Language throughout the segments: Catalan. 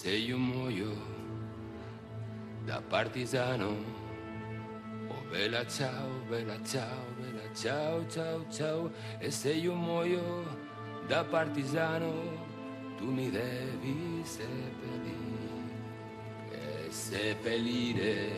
sei un muoio da partigiano. Oh bella ciao, bella ciao, bella ciao, ciao, ciao. E sei un muoio da partigiano, tu mi devi seppellire, seppellire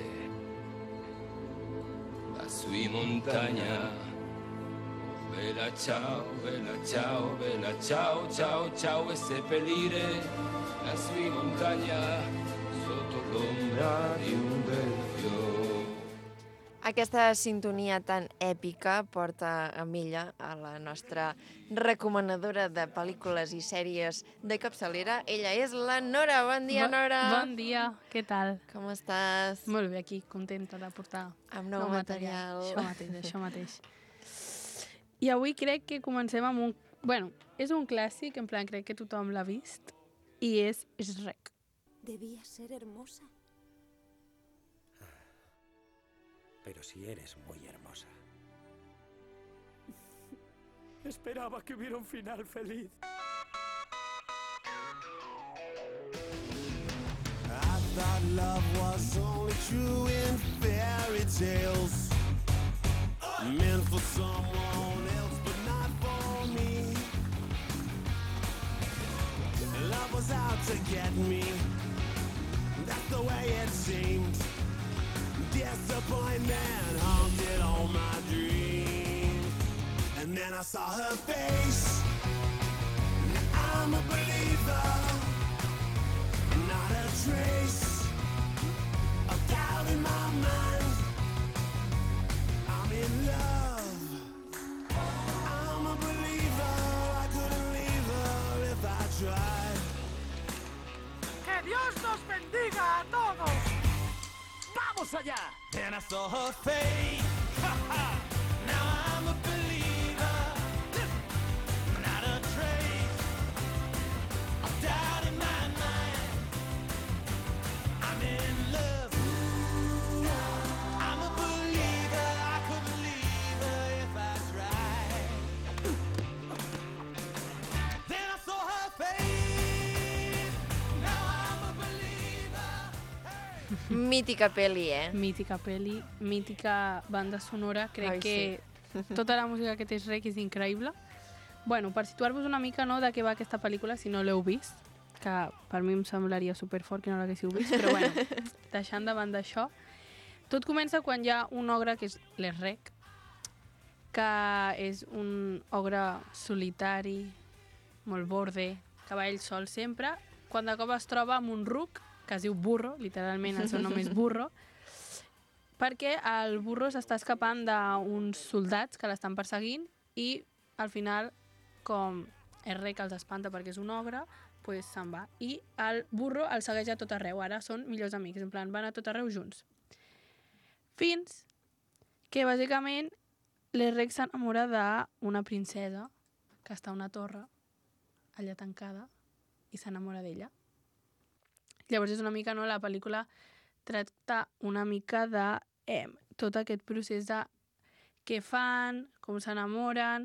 lassù in montagna. Bella ciao, bella ciao, bella ciao, ciao, ciao. E seppellire lassù in montagna sotto l'ombra di un bel fiore. Aquesta sintonia tan èpica porta a Milla, a la nostra recomanadora de pel·lícules i sèries de capçalera. Ella és la Nora. Bon dia, Nora. Bon dia, què tal? Com estàs? Molt bé, aquí, contenta de portar Amb nou material. Això mateix. I avui crec que comencem amb un... Bueno, és un clàssic, en plan, crec que tothom l'ha vist, i és Shrek. Debía ser hermosa. Pero si eres muy hermosa. Esperaba que hubiera un final feliz. I thought love was only true in fairy tales, meant for someone else but not for me. Love was out to get me, that's the way it seemed. Disappointment haunted all my dreams. And then I saw her face. Now I'm a believer. Not a trace of doubt in my mind. I'm in love. I'm a believer. I couldn't leave her if I tried. ¡Que Dios nos bendiga a todos! ¡Vamos allá! Then I saw her face. Now I'm a believer. Not a trace of doubt in my mind. I'm in love. I'm a believer. I couldn't leave her if I tried. Then I saw her face. Now I'm a believer. Mítica pel·li, Mítica pel·li, mítica banda sonora. Crec Ai, que tota la música que té Shrek és increïble. Bueno, per situar-vos una mica, no?, de què va aquesta pel·lícula, si no l'heu vist, que per mi em semblaria superfort que no l'haguéssiu vist, però bueno, deixant de banda això, tot comença quan hi ha un ogre que és l'Shrek, que és un ogre solitari, molt borde, que va ell sol sempre, quan de cop es troba amb un ruc, que es diu Burro, literalment el seu nom és Burro, perquè el Burro s'està escapant d'uns soldats que l'estan perseguint i al final, com Shrek els espanta perquè és un ogre, pues se'n va. I el Burro el segueix a tot arreu. Ara són millors amics, en plan, van a tot arreu junts. Fins que, bàsicament, l'Shrek s'enamora d'una princesa que està a una torre, allà tancada, i s'enamora d'ella. Llavors és una mica, no?, la pel·lícula tracta una mica de tot aquest procés de què fan, com s'enamoren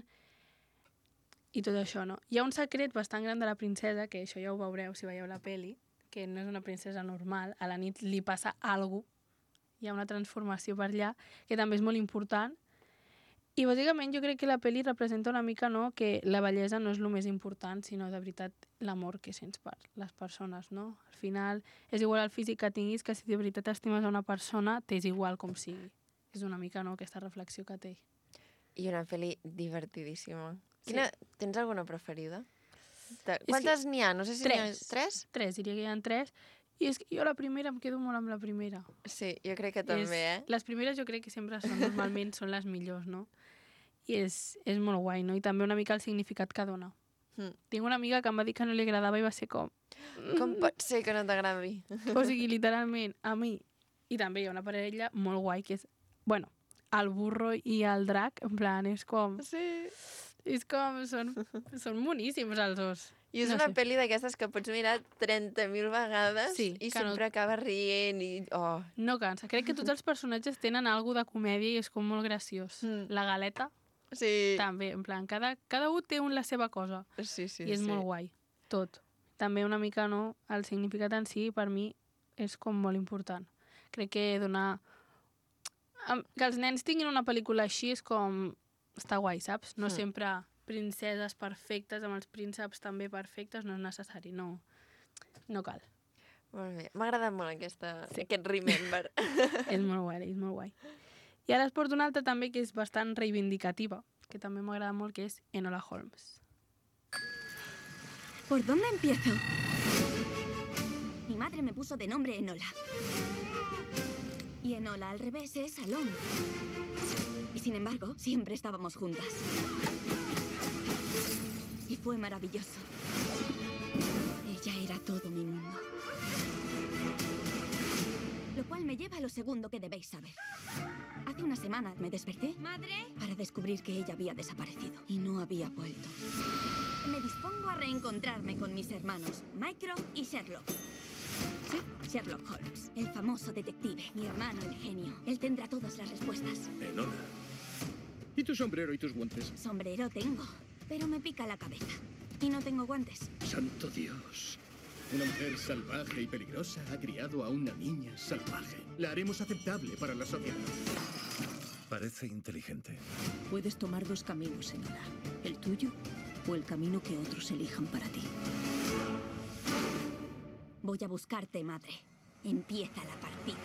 i tot això, no? Hi ha un secret bastant gran de la princesa, que això ja ho veureu si veieu la peli, que no és una princesa normal, a la nit li passa alguna cosa, hi ha una transformació per allà, que també és molt important. I bàsicament jo crec que la pel·li representa una mica, no?, que la bellesa no és el més important, sinó de veritat l'amor que sents per les persones, no? Al final és igual el físic que tinguis, que si de veritat estimes a una persona t'és igual com sigui. És una mica, no?, aquesta reflexió que té. I una pel·li divertidíssima. Sí. Tens alguna preferida? Quantes n'hi ha? No sé si n'hi ha... Tres? Tres, diria que hi ha tres. I és que jo la primera em quedo molt amb la primera. Sí, jo crec que també, Les primeres jo crec que sempre normalment són les millors, no? I és molt guai, no? I també una mica el significat que dona. Tinc una amiga que em va dir que no li agradava i va ser com... Com pot ser que no t'agradi? O sigui, literalment, a mi. I també hi ha una parella molt guai que és... Bueno, el burro i el drac, en plan, és com... Sí. És com... Són boníssims els dos. I és una pel·li d'aquestes que pots mirar 30.000 vegades i sempre acaba rient i... Oh. No cansa. Crec que tots els personatges tenen alguna de comèdia i és com molt graciós. La galeta també, en plan, cada un té la seva cosa. Sí, I és molt guai, tot. també una mica, no, el significat en si per mi és com molt important. Crec que donar... Que els nens tinguin una pel·lícula així és com... Està guai, saps? No sempre princeses perfectes amb els prínceps també perfectes, no és necessari, no cal. Molt bé. M'ha agradat molt aquest Remember. És molt guai. I ara es porta una altra també que és bastant reivindicativa, que també m'agrada molt, que és Enola Holmes. ¿Por dónde empiezo? Mi madre me puso de nombre Enola. Y Enola al revés es Salón. Y sin embargo, siempre estábamos juntas. Y fue maravilloso. Ella era todo mi mundo. Lo cual me lleva a lo segundo que debéis saber. Hace una semana me desperté, ¿madre?, para descubrir que ella había desaparecido y no había vuelto. Me dispongo a reencontrarme con mis hermanos, Mycroft y Sherlock. Sí, Sherlock Holmes, el famoso detective, mi hermano el genio. Él tendrá todas las respuestas. Enola. ¿Y tu sombrero y tus guantes? Sombrero tengo, pero me pica la cabeza. Y no tengo guantes. ¡Santo Dios! Una mujer salvaje y peligrosa ha criado a una niña salvaje. La haremos aceptable para la sociedad. Parece inteligente. Puedes tomar dos caminos, Enola. El tuyo o el camino que otros elijan para ti. Voy a buscarte, madre. Empieza la partida.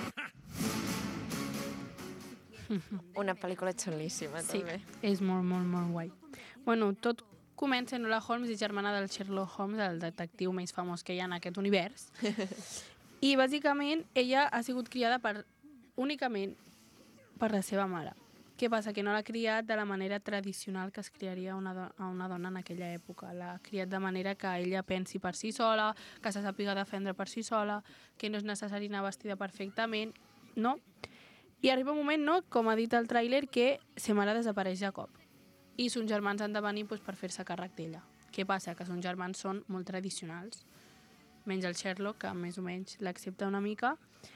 Una pel·lícula xulíssima, Sí, també. és molt guai. Bueno, tot comença Enola Holmes i germana del Sherlock Holmes, el detectiu més famós que hi ha en aquest univers. I bàsicament ella ha sigut criada únicament per la seva mare. Què passa? Que no l'ha criat de la manera tradicional que es criaria a una dona en aquella època. L'ha criat de manera que ella pensi per si sola, que se sàpiga defendre per si sola, que no és necessari anar vestida perfectament, no? I arriba un moment, no?, com ha dit el tràiler, que sa mare desapareix de cop. I son germans han de venir per fer-se càrrec d'ella. Què passa? Que son germans són molt tradicionals. Menys el Sherlock, que més o menys l'accepta una mica.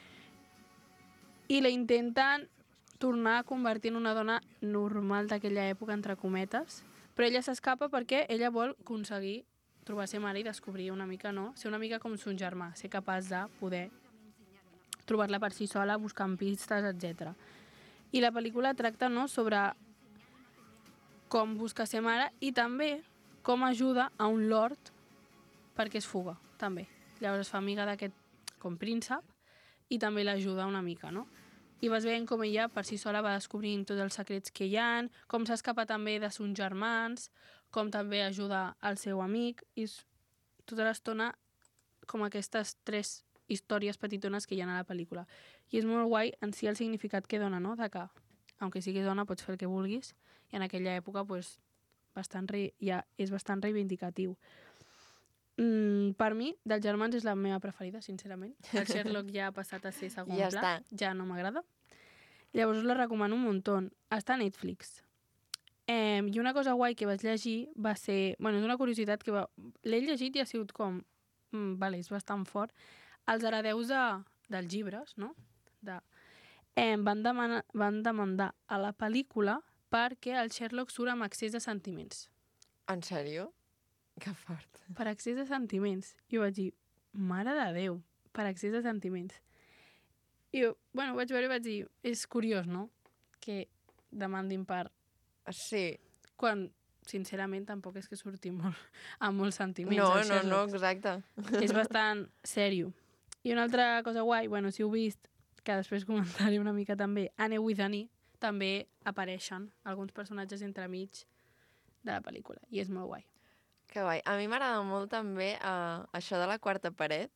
I la intenten tornar a convertir en una dona normal d'aquella època, entre cometes, però ella s'escapa perquè ella vol aconseguir trobar sa mare i descobrir una mica, no? Ser una mica com son germà, ser capaç de poder trobar-la per si sola, buscant pistes, etc. I la pel·lícula tracta, no?, sobre com busca sa mare i també com ajuda a un lord perquè es fuga, també. Llavors es fa amiga d'aquest com príncep i també l'ajuda una mica, no? I vas veient com ella per si sola va descobrint tots els secrets que hi ha, com s'escapa també de sons germans, com també ajuda al seu amic, i tota l'estona com aquestes 3 històries petitones que hi ha a la pel·lícula. I és molt guai en si el significat que dona, no?, de que, aunque siguis dona, pots fer el que vulguis, i en aquella època pues, ja és bastant reivindicatiu. Per mi, dels germans és la meva preferida, sincerament. El Sherlock ja ha passat a ser segon Ja pla, està. ja no m'agrada. Llavors us la recomano un muntó. Està a Netflix. I una cosa guai que vaig llegir va ser... Bueno, és una curiositat que l'he llegit i ha sigut com... Vale, és bastant fort. Els heredeus dels llibres, no? Van demandar a la pel·lícula perquè el Sherlock surt amb excés de sentiments. En sèrio? Que fort. Per excés de sentiments. I vaig dir, mare de Déu, per excés de sentiments. I vaig veure i vaig dir, és curiós, no?, que demandin per... Sí. Quan, sincerament, tampoc és que surti molt, amb molts sentiments. No, exacte. És bastant sèrio. I una altra cosa guai, si heu vist, que després comentaré una mica també, Anne with Annie, també apareixen alguns personatges entremig de la pel·lícula, i és molt guai. Que guai. A mi m'agrada molt també això de la quarta paret,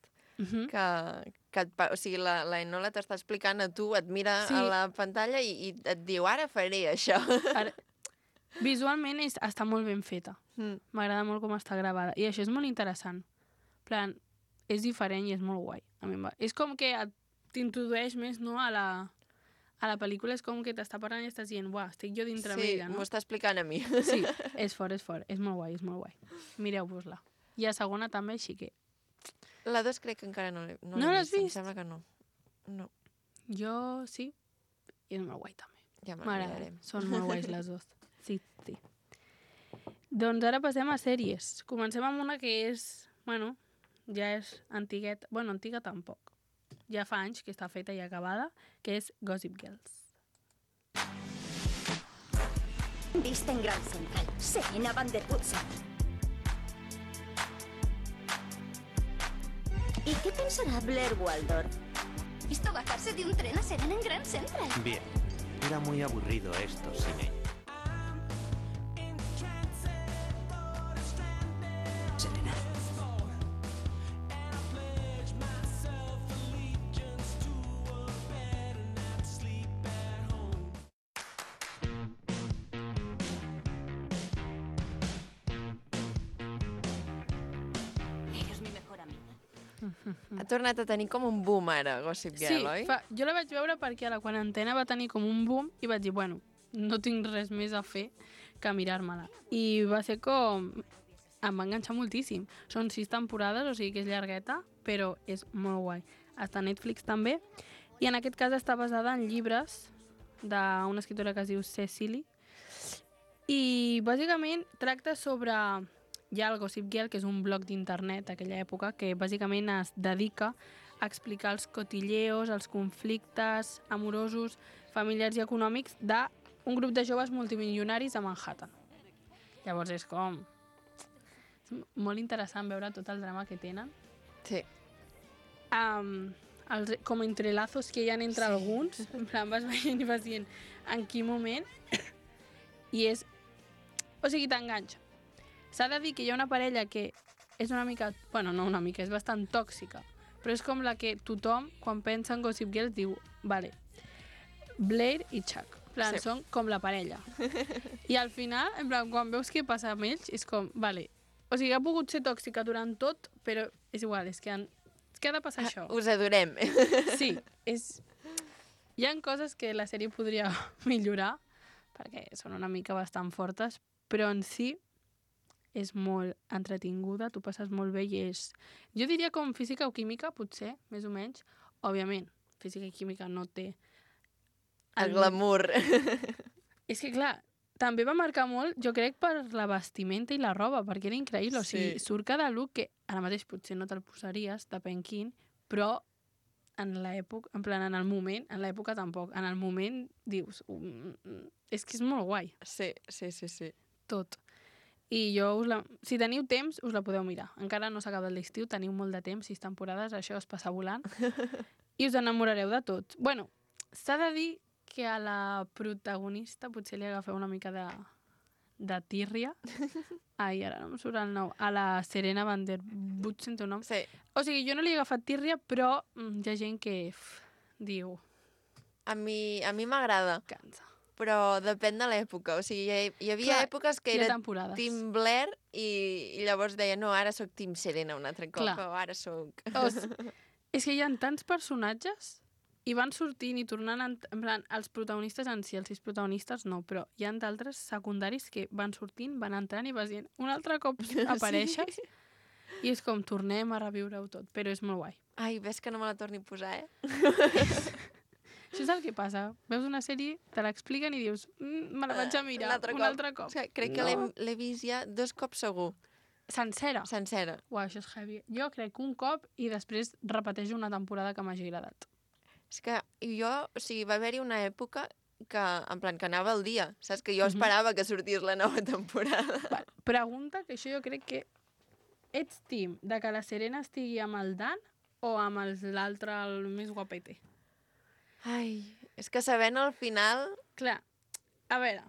o sigui, la Enola t'està explicant a tu, et mira a la pantalla i et diu, ara faré això. Visualment està molt ben feta. M'agrada molt com està gravada. I això és molt interessant. En plan, és diferent i és molt guai. És com que t'introdueix més, no, a la pel·lícula, és com que t'està parlant i estàs dient, uah, estic jo dintre ella, no? Sí, m'ho està explicant a mi. Sí, és fort, és molt guai, és molt guai. Mireu-vos-la. I a segona també, així que... La 2 crec que encara no l'he vist. No l'has vist? Em sembla que no. No. Jo sí, i és molt guai també. Ja me la mirarem. Són molt guais les dues. Sí. Doncs ara passem a sèries. Comencem amb una que és bueno, ja és antigueta. Bueno, antiga tampoc. Ja fa anys que està feta i acabada, que és Gossip Girls. Viste en Grand Central. Serena van der Woodsen. ¿Y qué pensará Blair Waldorf? ¿Visto bajarse de un tren a Serena en Grand Central? Bien. Era muy aburrido esto sin ella. Serena. Eres mi mejor amiga. Ha tornat a tenir com un boom ara, Gossip Girl, oi? Jo la vaig veure perquè a la quarantena va tenir com un boom i vaig dir, bueno, no tinc res més a fer que mirar-me-la. I va ser com... Em va enganxar moltíssim. Són 6 temporades, o sigui que és llargueta, però és molt guai. Està a Netflix també. I en aquest cas està basada en llibres d'una escriptora que es diu Cecily. I bàsicament tracta sobre... Hi ha el Gossip Girl, que és un blog d'internet d'aquella època, que bàsicament es dedica a explicar els cotilleos, els conflictes amorosos, familiars i econòmics d'un grup de joves multimilionaris a Manhattan. Llavors és com... És molt interessant veure tot el drama que tenen. Sí. Com entrelazos que hi ha entre alguns, en plan vas veient i vas dient en quin moment, i és... O sigui, t'enganxa. S'ha de dir que hi ha una parella que és una mica... Bueno, no una mica, és bastant tòxica, però és com la que tothom, quan pensa en Gossip Girl, diu, vale, Blair i Chuck. En plan, Sí. són com la parella. I al final, en plan, quan veus què passa amb ells, és com, vale, o sigui, ha pogut ser tòxica durant tot, però és igual, és que ha de passar això. Us adorem. Sí, hi ha coses que la sèrie podria millorar, perquè són una mica bastant fortes, però en si és molt entretinguda, tu passes molt bé i és... Jo diria com física o química, potser, més o menys. Òbviament, física i química no té... El glamour. És que, clar, també va marcar molt, jo crec, per la vestimenta i la roba, perquè era increïble. O sigui, Sí. surt cada look que ara mateix potser no te'l posaries, depèn quin, però en l'època, en plan, en el moment, en l'època tampoc, en el moment dius... és que és molt guai, Sí, sí, sí, sí. tot. I si teniu temps, us la podeu mirar. Encara no s'ha acabat l'estiu, teniu molt de temps, 6 temporades, això es passa volant. I us enamorareu de tot. Bueno, s'ha de dir que a la protagonista potser li agafeu una mica de tírria. Ai, ara no em surt el nom. A la Serena van der Woodsen, té un nom. Sí. O sigui, jo no li he agafat tírria, però hi ha gent que diu... A mi m'agrada, Cansa. però depèn de l'època. O sigui, hi havia Clar, èpoques que hi ha era temporades. Team Blair i llavors deia, no, ara sóc Team Serena un altre cop, Clar. o ara sóc... És que hi ha tants personatges i van sortint i tornant... En plan, els protagonistes en si, els 6 protagonistes no, però hi ha d'altres secundaris que van sortint, van entrant i vas dient, un altre cop apareixes i és com tornem a reviure-ho tot, però és molt guai. Ai, ves que no me la torni a posar, eh? Això és el que passa. Veus una sèrie, te l'expliquen i dius, me la vaig a mirar un altre cop. O sigui, crec que l'he vist ja 2 cops segur. Sencera. Sencera. Uau, això és heavy. Jo crec que un cop i després repeteixo una temporada que m'hagi agradat. És que jo, o sigui, va haver-hi una època que, en plan, que anava al dia. Saps? Que jo esperava que sortís la nova temporada. Vale. Pregunta, que això jo crec que ets team de que la Serena estigui amb el Dan o amb l'altre, el més guapete? Ai, és que sabent al final... Clar, a veure,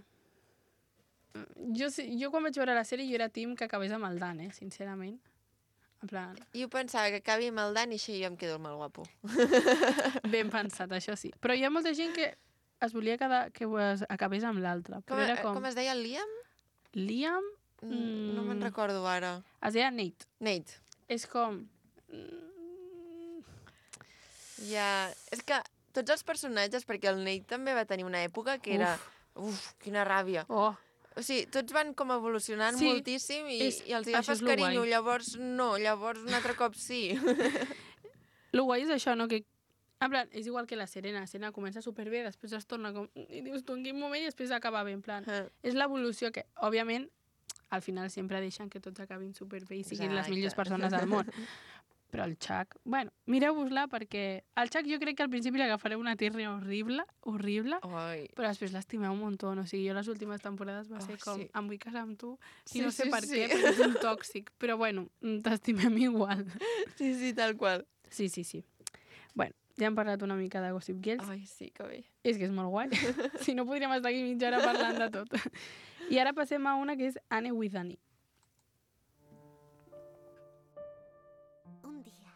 jo quan vaig veure la sèrie jo era team que acabés amb el Dan, sincerament. En plan... Jo pensava que acabi amb el Dan i així jo em quedo el mal guapo. Ben pensat, això sí. Però hi ha molta gent que es volia que acabés amb l'altre. Com es deia el Liam? Liam? No me'n recordo ara. Es deia Nate. Nate. És com... Ja... És que tots els personatges, perquè el Nate també va tenir una època que era... Uf, quina ràbia. Oh. O sigui, tots van com evolucionant moltíssim i els hi això agafes és lo carinyo, guai. llavors no, llavors un altre cop sí. Lo guai és això, no? Que, en plan, és igual que la Serena. La Serena comença superbé, després es torna com... I dius tu en quin moment i després acaba bé, en plan... És l'evolució que, òbviament, al final sempre deixen que tots acabin superbé i siguin les Exacte. millors persones del món. Però el Chuck... Bueno, mireu-vos-la perquè... El Chuck jo crec que al principi li agafaré una tírria horrible, Ai. però després l'estimeu un muntó. O sigui, jo les últimes temporades va ser com, sí. em vull casar amb tu, i Sí, no sé sí, per sí. què, perquè és un tòxic. Però bueno, t'estimem igual. Sí, tal qual. Sí. Bueno, ja hem parlat una mica de Gossip Girls. Ai, sí, que bé. És que és molt guai. Si no, podríem estar aquí mitja hora parlant de tot. I ara passem a una que és Anne with Annie. Un día,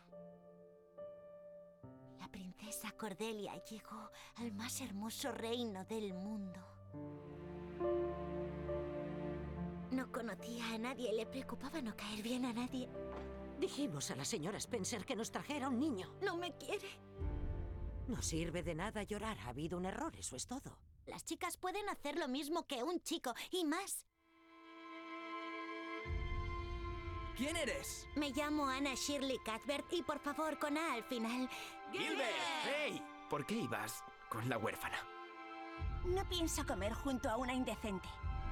la princesa Cordelia llegó al más hermoso reino del mundo. No conocía a nadie, le preocupaba no caer bien a nadie. Dijimos a la señora Spencer que nos trajera un niño. No me quiere. No sirve de nada llorar. Ha habido un error, eso es todo. Las chicas pueden hacer lo mismo que un chico, y más. ¿Quién eres? Me llamo Anna Shirley Cuthbert y por favor con A al final. ¡Gilbert! ¡Hey! ¿Por qué ibas con la huérfana? No pienso comer junto a una indecente.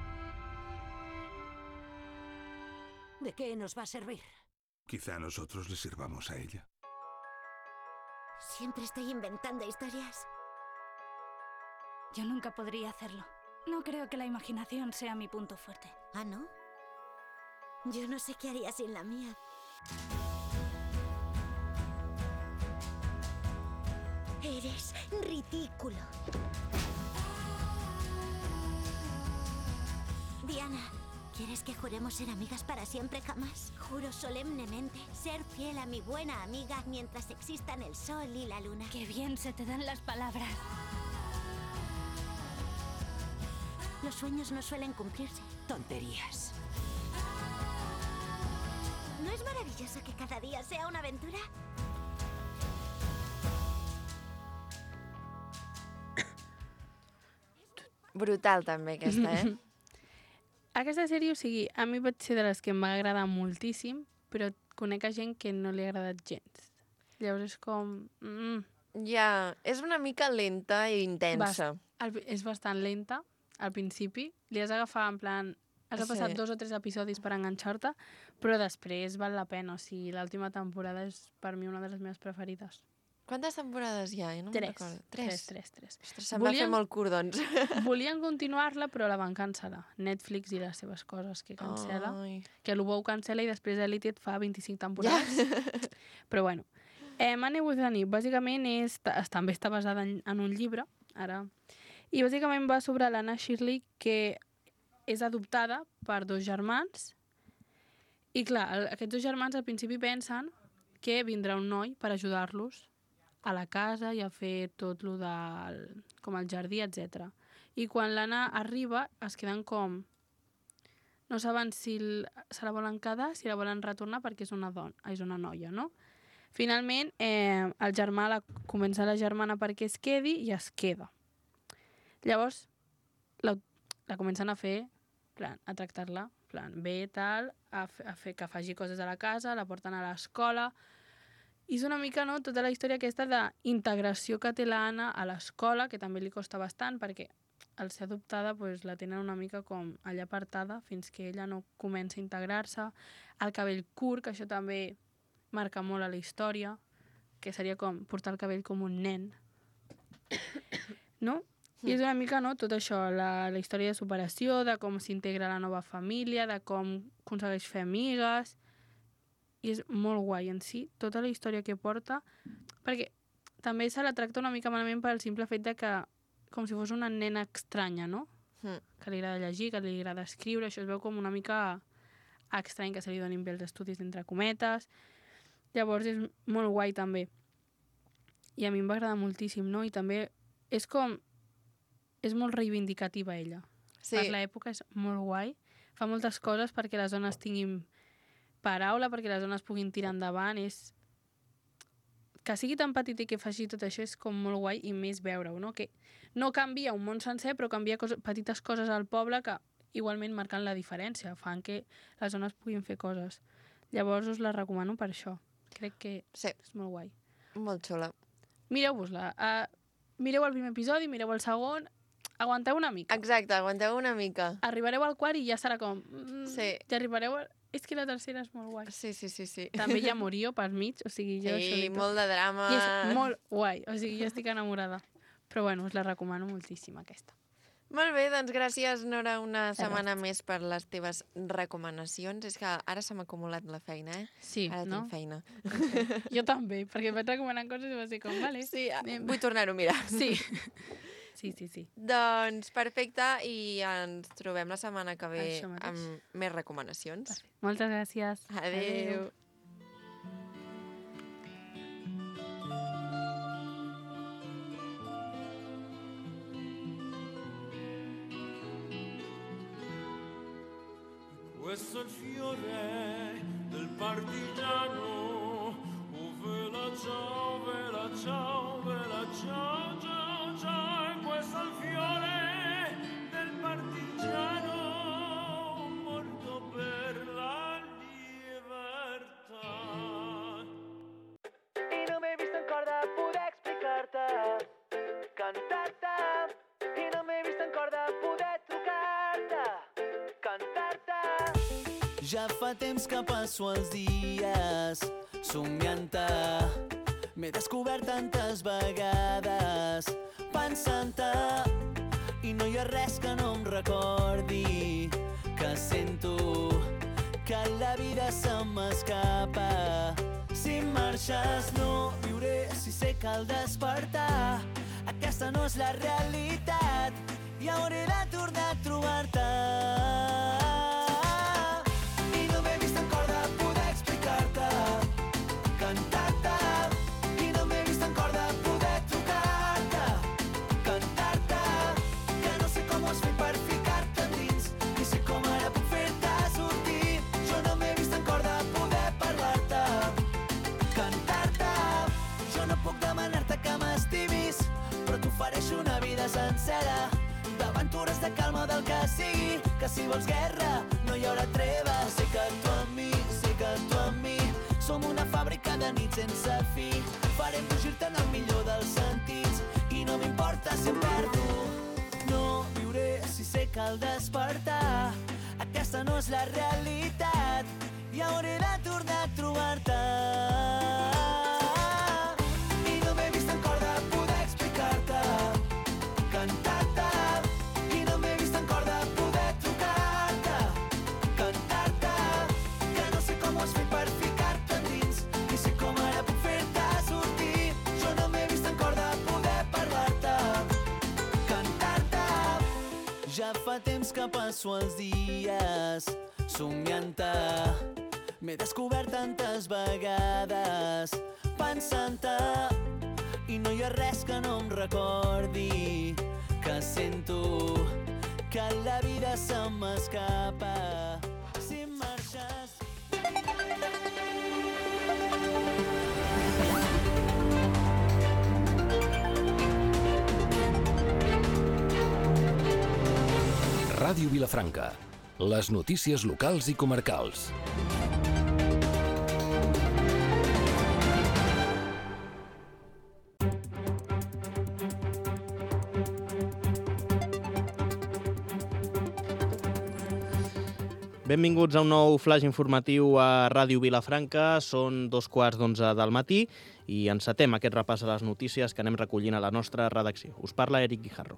¿De qué nos va a servir? Quizá nosotros le sirvamos a ella. Siempre estoy inventando historias. Yo nunca podría hacerlo. No creo que la imaginación sea mi punto fuerte. ¿Ah, no? Yo no sé qué haría sin la mía. Eres ridículo. Diana, ¿quieres que juremos ser amigas para siempre jamás? Juro solemnemente ser fiel a mi buena amiga mientras existan el sol y la luna. Qué bien se te dan las palabras. Los sueños no suelen cumplirse. Tonterías. ¿No es maravilloso que cada día sea una aventura? Brutal, també, aquesta, Aquesta sèrie, o sigui, a mi pot ser de les que em va agradar moltíssim, però conec a gent que no li ha agradat gens. Llavors és com... Ja, és una mica lenta i intensa. És bastant lenta, al principi. Li has d'agafar, en plan... Has de passar 2 o 3 episodis per enganxar-te, però després val la pena. O sigui, l'última temporada és, per mi, una de les meves preferides. Quantes temporades hi ha? No me'n recordo. 3. Ostres, se'm va fer molt curt, doncs. Volien continuar-la, però la van cancel·lar. Netflix i les seves coses que cancel·la. Que l'Ubou cancel·la i després Elite et fa 25 temporades. Però bueno. Anne with Annie, bàsicament, també està basada en un llibre, ara. I bàsicament va sobre l'Anna Shirley, que és adoptada per 2 germans. I clar, aquests 2 germans al principi pensen que vindrà un noi per ajudar-los a la casa i a fer tot lo del... com el jardí, etc. I quan l'Anna arriba es queden com... No saben si se la volen quedar, si la volen retornar perquè és una noia, no? Finalment, el germà comença la germana perquè es quedi i es queda. Llavors, la comencen a fer, a tractar-la, bé, tal, a fer que faci coses a la casa, la porten a l'escola. I és una mica, no?, tota la història aquesta d'integració que té l'Anna a l'escola, que també li costa bastant, perquè al ser adoptada la tenen una mica com allà apartada fins que ella no comença a integrar-se. El cabell curt, que això també marca molt a la història, que seria com portar el cabell com un nen. No? I és una mica, no?, tot això, la història de superació, de com s'integra la nova família, de com aconsegueix fer amigues. I és molt guai en si, tota la història que porta, perquè també se la tracta una mica malament pel simple fet de que, com si fos una nena estranya, no? Que li agrada llegir, que li agrada escriure, això es veu com una mica estrany que se li donin bé els estudis entre cometes. Llavors és molt guai també. I a mi em va agradar moltíssim, no? I també és com... és molt reivindicativa ella. Sí. Per l'època és molt guai. Fa moltes coses perquè les dones tinguin paraula, perquè les dones puguin tirar endavant. Que sigui tan petit i que faci tot això és com molt guai i més veure-ho, no? Que no canvia un món sencer, però canvia petites coses al poble que igualment marquen la diferència, fan que les dones puguin fer coses. Llavors us la recomano per això. Crec que és molt guai. Molt xula. Mireu-vos-la. Mireu el primer episodi, mireu el segon. aguanteu una mica. Exacte, aguanteu una mica. Arribareu al quart i ja serà com... Sí. Ja arribareu... És que la tercera és molt guai. Sí. També hi ha Morio pel mig, o sigui, jo... Sí, molt de drama. I és molt guai, o sigui, jo estic enamorada. Però bueno, us la recomano moltíssim, aquesta. Molt bé, doncs gràcies, Nora, una setmana més per les teves recomanacions. És que ara se m'ha acumulat la feina, eh? Sí, ara no? tinc feina. Jo també, perquè em vaig recomanant coses i va ser com, vale. Sí, vull tornar-ho a mirar. Sí. Sí. Doncs perfecte, i ens trobem la setmana que ve amb més recomanacions. Moltes gràcies. Adéu. Questo è il fiore del partigiano. Oh, vela ciao, vela ciao, vela ciao, ciao, ciao. Questo è il fiore del partigiano morto per la libertà. I no m'he vist ancora de poder explicar-te, cantar-te. I no m'he vist ancora de poder trucar-te, cantar-te. Ja fa temps que passo els dies somiant-te. M'he descobert tantes vegades pensant-te, i no hi ha res que no em recordi que sento que la vida se m'escapa. Si marxes no viuré, si sé que al despertar aquesta no és la realitat i hauré de tornar a trobar-te. I no m'he vist encara de poder explicar-te, cantar-te. I no m'he vist encara de poder trucar-te, cantar-te. Que no sé com ho has fet per ficar-te dins, ni sé com ara puc fer-te sortir. Jo no m'he vist encara de poder parlar-te, cantar-te. Jo no puc demanar-te que m'estimis, però t'ofereixo una vida sencera d'aventures, de calma, del que sigui, que si vols guerra no hi haurà treva. Sé que tu amb mi, sé que tu amb mi som una fàbrica de nit sense fi. Farem fugir-te en el millor dels sentits i no m'importa si em perdo. No viuré si sé que al despertar aquesta no és la realitat i hauré de tornar a trobar-te. I no m'he vist encara de poder explicar-te, cantar-te. I no m'he vist encara de poder trucar-te, cantar-te. Que no sé com ho has fet per ficar-te dins, ni sé com ara puc fer-te sortir. Jo no m'he vist encara de poder parlar-te, cantar-te. Ja fa temps que passo els dies somiant-te. M'he descobert tantes vegades pensant-te, i no hi ha res que no em recordi que sento que la vida se m'escapa. Si marxes... Ràdio Vilafranca. Les notícies locals i comarcals. Benvinguts a un nou flash informatiu a Ràdio Vilafranca. Són 2:15 del matí i encetem aquest repàs a les notícies que anem recollint a la nostra redacció. Us parla Eric Guijarro.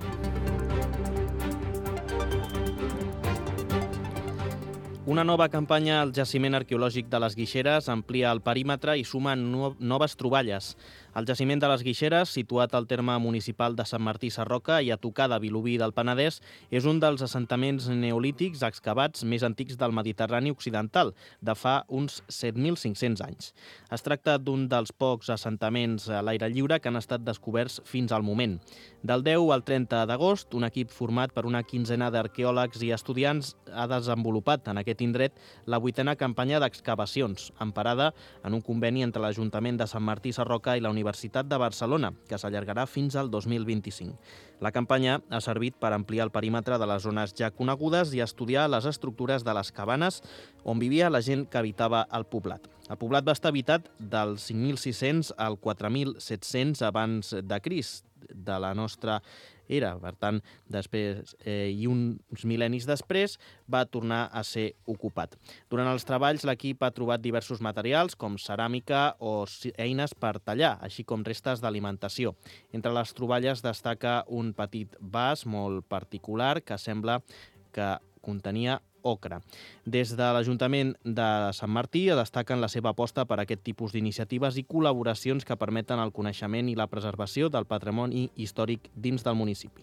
Una nova campanya al jaciment arqueològic de les Guixeres amplia el perímetre i suma noves troballes. El jaciment de les Guixeres, situat al terme municipal de Sant Martí Sarroca i a tocar de Vilobí del Penedès, és un dels assentaments neolítics excavats més antics del Mediterrani occidental, de fa uns 7.500 anys. Es tracta d'un dels pocs assentaments a l'aire lliure que han estat descoberts fins al moment. Del 10 al 30 d'agost, un equip format per una quinzena d'arqueòlegs i estudiants ha desenvolupat en aquest indret la 8a campanya d'excavacions, emparada en un conveni entre l'Ajuntament de Sant Martí Sarroca i la Universitat de Barcelona, que s'allargarà fins al 2025. La campanya ha servit per ampliar el perímetre de les zones ja conegudes i estudiar les estructures de les cabanes on vivia la gent que habitava el poblat. El poblat va estar habitat del 5.600 al 4.700 abans de Crist de la nostra era. Per tant, després, i uns mil·lennis després, va tornar a ser ocupat. Durant els treballs, l'equip ha trobat diversos materials, com ceràmica o eines per tallar, així com restes d'alimentació. Entre les troballes destaca un petit vas molt particular que sembla que contenia ocre. Des de l'Ajuntament de Sant Martí destaquen la seva aposta per aquest tipus d'iniciatives i col·laboracions que permeten el coneixement i la preservació del patrimoni històric dins del municipi.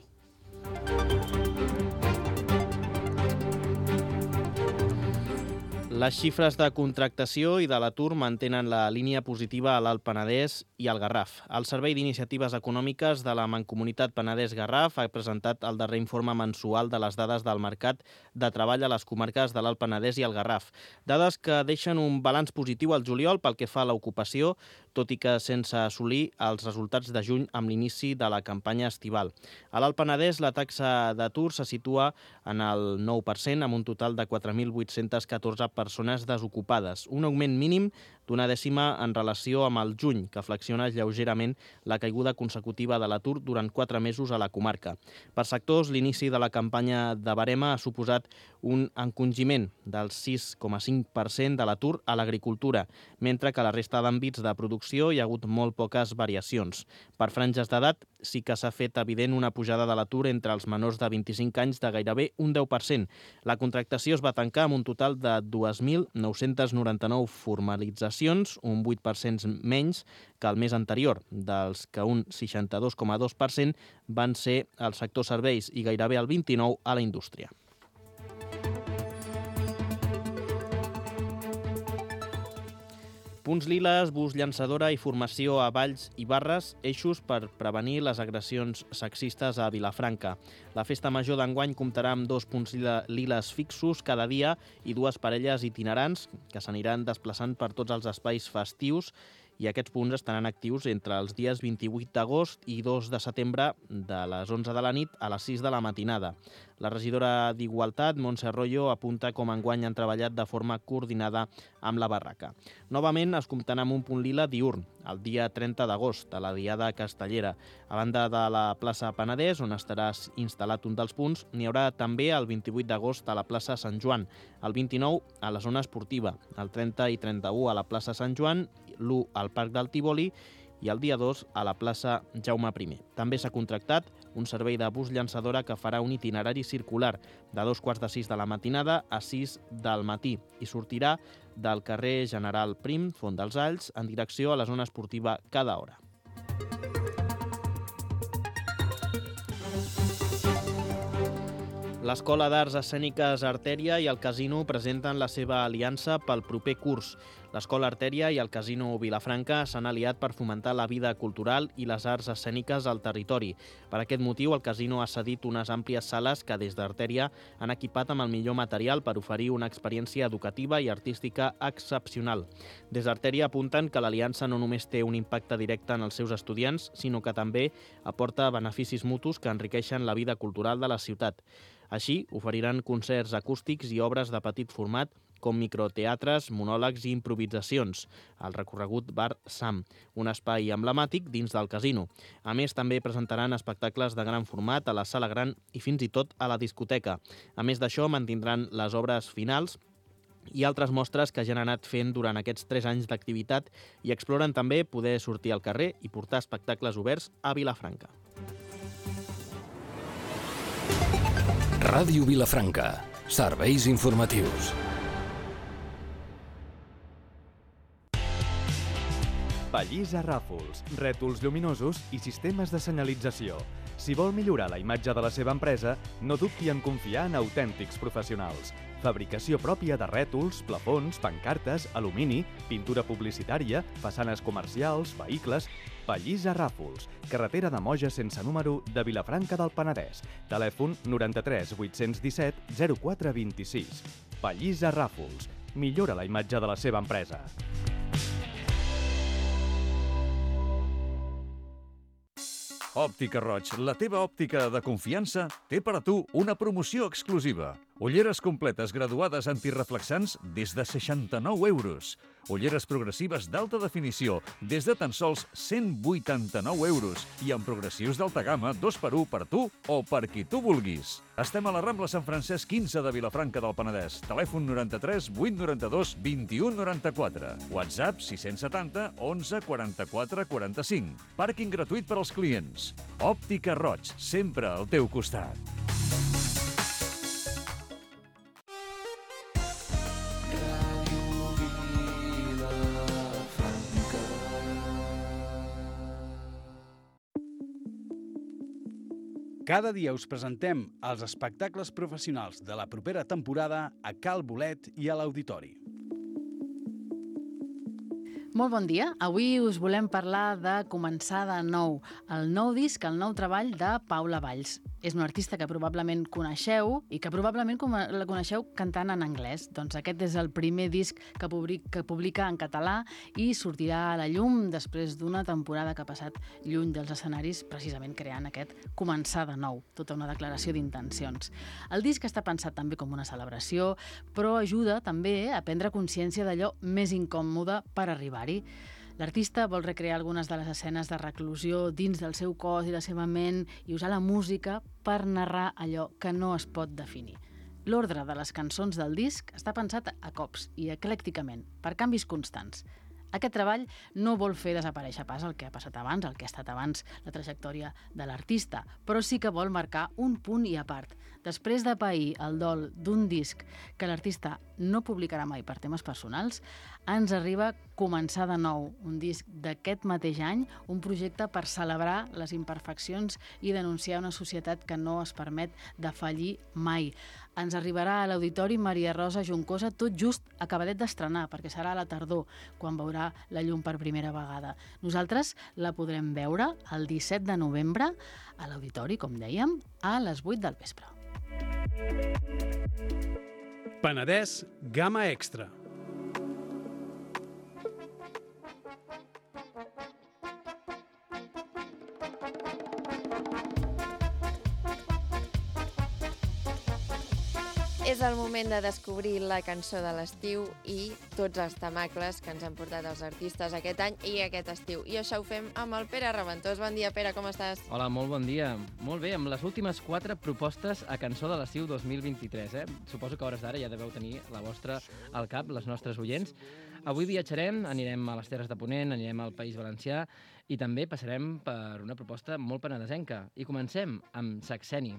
Les xifres de contractació i de l'atur mantenen la línia positiva a l'Alt Penedès i al Garraf. El Servei d'Iniciatives Econòmiques de la Mancomunitat Penedès-Garraf ha presentat el darrer informe mensual de les dades del mercat de treball a les comarques de l'Alt Penedès i el Garraf. Dades que deixen un balanç positiu al juliol pel que fa a l'ocupació, tot i que sense assolir els resultats de juny amb l'inici de la campanya estival. A l'Alt Penedès la taxa d'atur se situa en el 9%, amb un total de 4.814 persones desocupades, un augment mínim d'una dècima en relació amb el juny, que flexiona lleugerament la caiguda consecutiva de l'atur durant 4 mesos a la comarca. Per sectors, l'inici de la campanya de barema ha suposat un encongiment del 6,5% de l'atur a l'agricultura, mentre que a la resta d'àmbits de producció hi ha hagut molt poques variacions. Per franges d'edat, sí que s'ha fet evident una pujada de l'atur entre els menors de 25 anys de gairebé un 10%. La contractació es va tancar amb un total de 2.999 formalitzacions, un 8% menys que el mes anterior, dels que un 62,2% van ser al sector serveis i gairebé el 29% a la indústria. Punts liles, bus llançadora i formació a Valls i Barres, eixos per prevenir les agressions sexistes a Vilafranca. La festa major d'enguany comptarà amb 2 punts liles fixos cada dia i 2 parelles itinerants que s'aniran desplaçant per tots els espais festius, i aquests punts estaran actius entre els dies 28 d'agost i 2 de setembre de les 11 de la nit a les 6 de la matinada. La regidora d'Igualtat, Montse Arroyo, apunta com enguany han treballat de forma coordinada amb la barraca. Novament es comptarà amb un punt lila diürn, el dia 30 d'agost, a la Diada Castellera. A banda de la plaça Penedès, on estarà instal·lat un dels punts, n'hi haurà també el 28 d'agost a la plaça Sant Joan, el 29 a la zona esportiva, el 30 i 31 a la plaça Sant Joan, l'1 al Parc del Tívoli i el dia 2 a la plaça Jaume I. També s'ha contractat un servei de bus llançadora que farà un itinerari circular de 2:45 de la matinada a 6 del matí i sortirà del carrer General Prim, Font dels Alls, en direcció a la zona esportiva cada hora. L'Escola d'Arts Escèniques Artèria i el Casino presenten la seva aliança pel proper curs. L'Escola Artèria i el Casino Vilafranca s'han aliat per fomentar la vida cultural i les arts escèniques al territori. Per aquest motiu, el Casino ha cedit unes àmplies sales que des d'Artèria han equipat amb el millor material per oferir una experiència educativa i artística excepcional. Des d'Artèria apunten que l'aliança no només té un impacte directe en els seus estudiants, sinó que també aporta beneficis mutus que enriqueixen la vida cultural de la ciutat. Així, oferiran concerts acústics i obres de petit format com microteatres, monòlegs i improvisacions, al recorregut Bar Sam, un espai emblemàtic dins del casino. A més, també presentaran espectacles de gran format a la sala gran i fins i tot a la discoteca. A més d'això, mantindran les obres finals i altres mostres que ja han anat fent durant aquests 3 anys d'activitat i exploren també poder sortir al carrer i portar espectacles oberts a Vilafranca. Ràdio Vilafranca. Serveis informatius. Pallissa Ràfols, rètols lluminosos i sistemes de senyalització. Si vol millorar la imatge de la seva empresa, no dubti en confiar en autèntics professionals. Fabricació pròpia de rètols, plafons, pancartes, alumini, pintura publicitària, façanes comercials, vehicles... Pallissa Ràfols, carretera de Moja sense número de Vilafranca del Penedès. Telèfon 93 817 0426. Pallissa Ràfols. Millora la imatge de la seva empresa. Òptica Roig, la teva òptica de confiança, té per a tu una promoció exclusiva. Ulleres completes graduades antireflexants des de 69 euros. Ulleres progressives d'alta definició des de tan sols 189 euros i amb progressius d'alta gamma 2x1 per tu o per qui tu vulguis. Estem a la Rambla Sant Francesc 15 de Vilafranca del Penedès. Telèfon 93 892 21 94. WhatsApp 670 11 44 45. Pàrquing gratuït per als clients. Òptica Roig, sempre al teu costat. Cada dia us presentem els espectacles professionals de la propera temporada a Cal Bolet i a l'Auditori. Molt bon dia. Avui us volem parlar de Començar de nou, el nou disc, el nou treball de Paula Valls. És una artista que probablement coneixeu i que probablement la coneixeu cantant en anglès. Doncs aquest és el primer disc que publica en català i sortirà a la llum després d'una temporada que ha passat lluny dels escenaris, precisament creant aquest Començar de nou, tota una declaració d'intencions. El disc està pensat també com una celebració, però ajuda també a prendre consciència d'allò més incòmode per arribar-hi. L'artista vol recrear algunes de les escenes de reclusió dins del seu cos i la seva ment i usar la música per narrar allò que no es pot definir. L'ordre de les cançons del disc està pensat a cops i eclècticament, per canvis constants. Aquest treball no vol fer desaparèixer pas el que ha passat abans, el que ha estat abans la trajectòria de l'artista, però sí que vol marcar un punt i a part. Després de pair el dol d'un disc que l'artista no publicarà mai per temes personals, ens arriba Començar de nou, un disc d'aquest mateix any, un projecte per celebrar les imperfeccions i denunciar una societat que no es permet de fallir mai. Ens arribarà a l'Auditori Maria Rosa Juncosa tot just acabadet d'estrenar, perquè serà a la tardor, quan veurà la llum per primera vegada. Nosaltres la podrem veure el 17 de novembre a l'Auditori, com dèiem, a les 8 del vespre. Penedès Gamma Extra. És el moment de descobrir la cançó de l'estiu i tots els temacles que ens han portat els artistes aquest any i aquest estiu. I això ho fem amb el Pere Reventós. Bon dia, Pere, com estàs? Hola, molt bon dia. Molt bé, amb les últimes 4 propostes a cançó de l'estiu 2023. Suposo que a hores d'ara ja deveu tenir la vostra al cap, les nostres oients. Avui viatjarem, anirem a les Terres de Ponent, anirem al País Valencià i també passarem per una proposta molt penedesenca. I comencem amb Saxeni.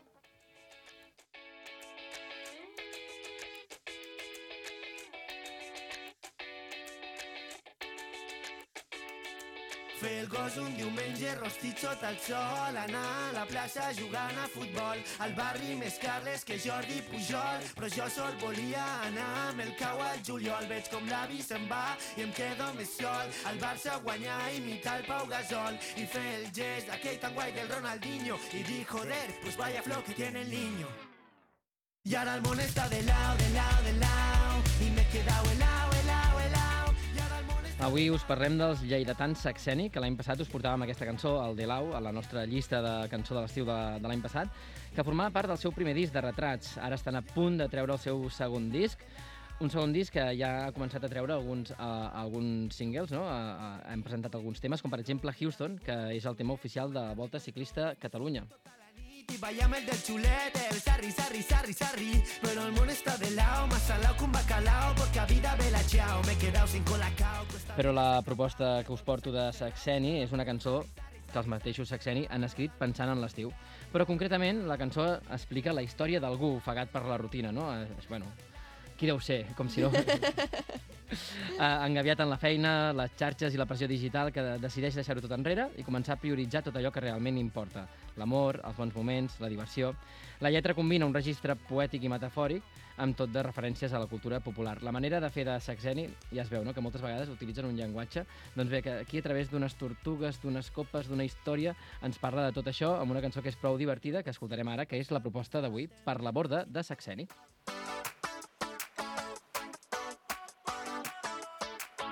Fer el gos un diumenge rostit sota el sol, anar a la plaça jugant a futbol, al barri més Carles que Jordi Pujol, però jo sol volia anar amb el cau al juliol. Veig com l'avi se'n va i em quedo més sol, al Barça guanyar i imitar el Pau Gasol i fer el gest d'aquell tan guai del Ronaldinho i dir joder, pues vaya flow que tiene el niño. Y ahora el món està de lao, de lao, de lao i m'he quedado helao, helao, helao. Avui us parlem dels lleidatans Saxeni, que l'any passat us portàvem aquesta cançó, el Delau, a la nostra llista de cançó de l'estiu de l'any passat, que formava part del seu primer disc de retrats. Ara estan a punt de treure el seu segon disc, un segon disc que ja ha començat a treure alguns singles, no? Hem presentat alguns temes, com per exemple Houston, que és el tema oficial de la Volta Ciclista Catalunya. I ballem el del xulet, el sarri, sarri, sarri, sarri. Però el món està de lao, más salao que un bacalao, porque a vida ve la chao, me he quedado sin colacao. Però la proposta que us porto de Saxeni és una cançó que els mateixos Saxeni han escrit pensant en l'estiu. Però concretament la cançó explica la història d'algú ofegat per la rutina, no? Bueno, qui deu ser? Com si no... engabiat en la feina, les xarxes i la pressió digital, que decideix deixar-ho tot enrere i començar a prioritzar tot allò que realment importa. L'amor, els bons moments, la diversió. La lletra combina un registre poètic i metafòric amb tot de referències a la cultura popular. La manera de fer de Saxeni, ja es veu, no?, que moltes vegades utilitzen un llenguatge, doncs bé, que aquí a través d'unes tortugues, d'unes copes, d'una història, ens parla de tot això amb una cançó que és prou divertida, que escoltarem ara, que és la proposta d'avui, Per la borda, de Saxeni.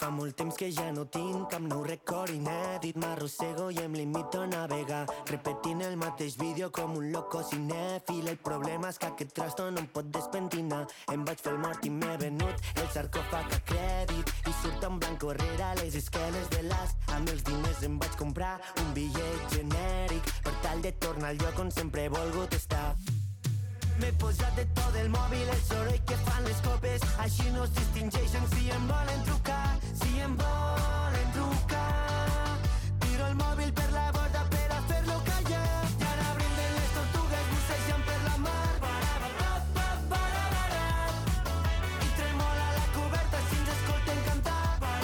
Fa molt temps que ja no tinc cap nou record inèdit. M'arrossego i em limito a navegar, repetint el mateix vídeo com un loco cinèfil. El problema és que aquest trasto no em pot despentinar. Em vaig fer el mort i m'he venut el sarcòfag a crèdit i surt en blanc rere les esquenes de l'as. Amb els diners em vaig comprar un bitllet genèric per tal de tornar al lloc on sempre he volgut estar. M'he posat de tot el mòbil, el soroll que fan les copes, així no es distingeixen si em volen trucar, si em volen trucar. Tiro el mòbil per la borda per a fer-lo callar, i ara brinden les tortugues bussejant per la mar. I tremola la coberta si ens escolten cantar.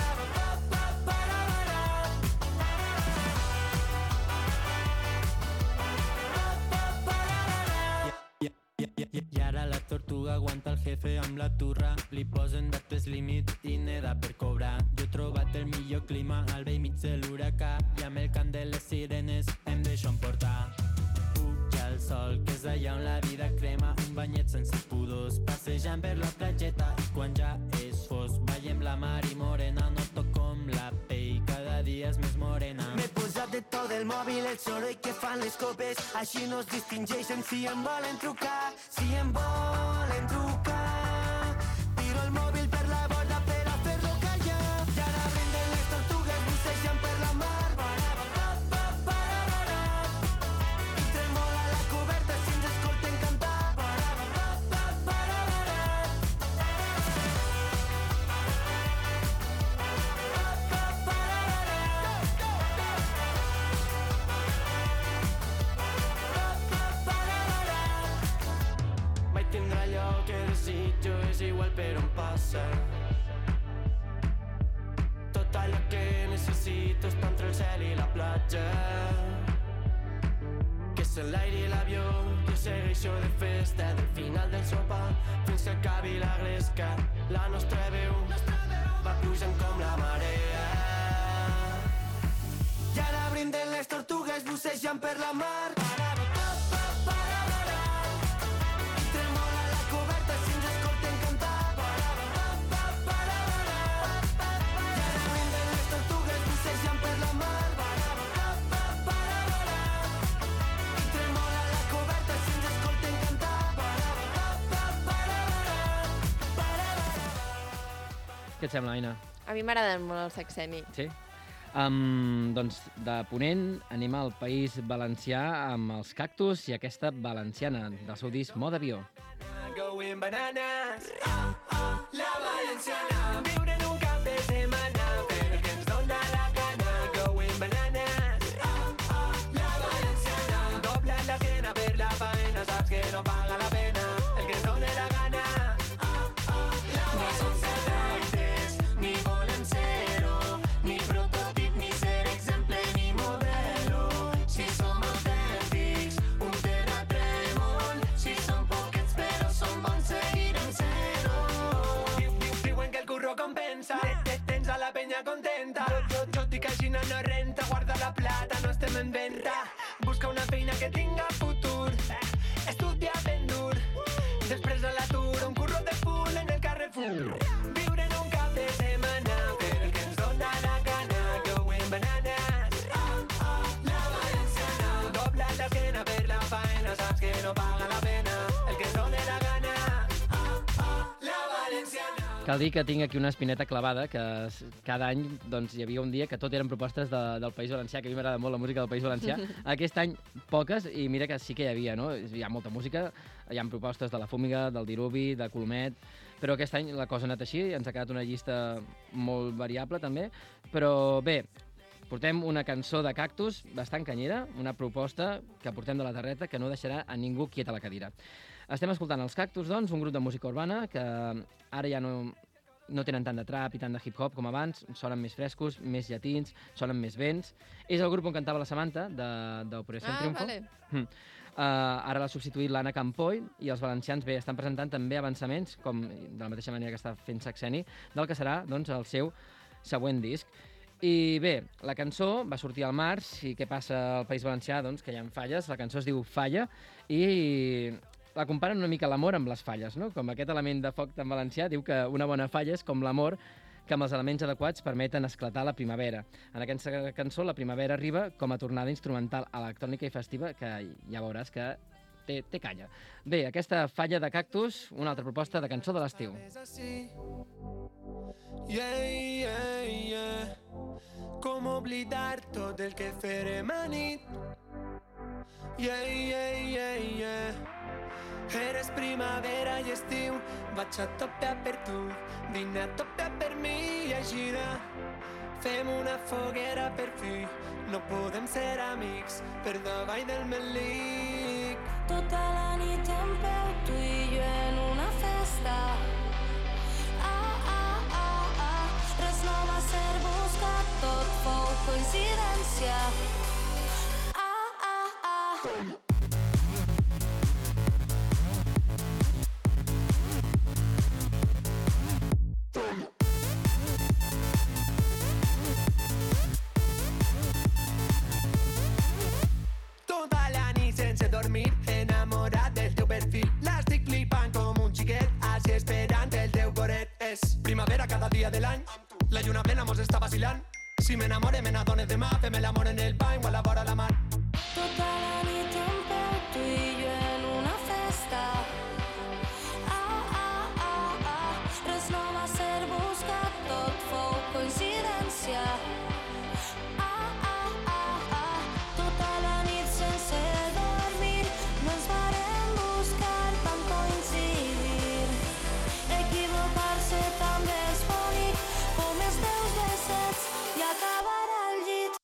I ara la tortuga aguanta el jefe amb la turra, li posen dates límit i neda per cobrar. Jo he trobat el millor clima al vell mig de l'huracà i amb el cant de les sirenes em deixo emportar. Puja el sol, que és allà on la vida crema, un banyet sense pudors, passejant per la platgeta i quan ja és fos, veiem la mar i morena, noto com la pell cada dia és més morena. M'he posat de tot el mòbil, el soroll que fan les copes, així no es distingeixen si em volen trucar, si em volen trucar. Tiro el mòbil per la borda per a fer-lo callar, i ara brinden les tortugues bussejant per la mar. I tremola la coberta si ens escolten cantar. Vaig tindre allò que desitjo, és igual per on passa. Tot allò que necessito està entre el cel i la platja, que és l'aire i l'avió. Jo segueixo de festa del final del sopar fins que acabi la gresca. La nostra veu va pujant com la marea, i ara brinden les tortugues bussejant per la mar. Què et sembla, Aina? A mi m'agrada molt el Saxeni. Sí? Doncs de Ponent anem al País Valencià amb els Cactus i aquesta valenciana del seu disc Mode Avió. Going bananas, la valenciana, viure en un cap de setmana, fer el que ens dona la gana. Going bananas, la valenciana, dobla la esquena per la faena, saps que no paga la pena, el que ens dona la gana. No som satantes, ni volem ser-ho, ni prototip, ni ser exemple, ni modelo. Si som autèntics, un terratrèmol, si som poquets però som bons, seguirem zero. Diuen que el curro compensa, tens a la penya contenta. Jo dic que així no renta, guarda la plata, no estem en venta. Busca una feina que tinga futur, estudia ben dur, després de l'atur, un curro de full en el Carrefour. Viure en un cap de setmana, fer el que ens dona la gana. Going bananas, la valenciana, dobla l'esquena per la faena, saps que no paga la pena, el que ens dona la gana. La valenciana. Cal dir que tinc aquí una espineta clavada, que cada any doncs, hi havia un dia que tot eren propostes del País Valencià, que a mi m'agrada molt la música del País Valencià. Aquest any poques, i mira que sí que hi havia, no? Hi ha molta música, hi ha propostes de La Fúmiga, del Dirubi, de Colomet, però aquest any la cosa ha anat així, ens ha quedat una llista molt variable també, però bé, portem una cançó de Cactus bastant canyera, una proposta que portem de la terreta que no deixarà a ningú quiet a la cadira. Estem escoltant els Cactus, doncs, un grup de música urbana que ara ja no tenen tant de trap i tant de hip-hop com abans, sonen més frescos, més llatins, sonen més vents. És el grup on cantava la Samantha, d'Operació Triunfo. Vale. Ara l'ha substituït l'Anna Campoy i els valencians bé estan presentant també avançaments, com de la mateixa manera que està fent Saxeni, del que serà doncs, el seu següent disc. I bé, la cançó va sortir al març i què passa al País Valencià? Doncs que hi ha falles, la cançó es diu Falla i la comparen una mica l'amor amb les falles, no? Com aquest element de foc tan valencià diu que una bona falla és com l'amor que amb els elements adequats permeten esclatar la primavera. En aquesta cançó la primavera arriba com a tornada instrumental electrònica i festiva que ja veuràs que té canya. Bé, aquesta Falla de cactus, una altra proposta de cançó de l'estiu. Com oblidar tot el que farem a nit. Eres primavera i estiu, vaig a tope per tu, vine a tope per mi i gira. Fem una foguera per fi, no podem ser amics per davall del melic. Tota la nit en peu, tu i jo en una festa. Res no va ser buscat, tot fou coincidència. Tota la nit sense dormir, enamorat del teu perfil. L'estic flipant com un xiquet, així esperant el teu coret. És primavera cada dia de l'any, la lluna plena mos està vacilant. Si m'enamore me n'adones demà, fem l'amor en el bany o a la vora la mar. Tota la nit en peu, tu i jo en una festa. Res no va ser buscat, tot fou coincidència. Tota la nit sense dormir, no ens varem buscar, vam coincidir. Equivocar-se també és bonic, com els teus besets i acabar al llit.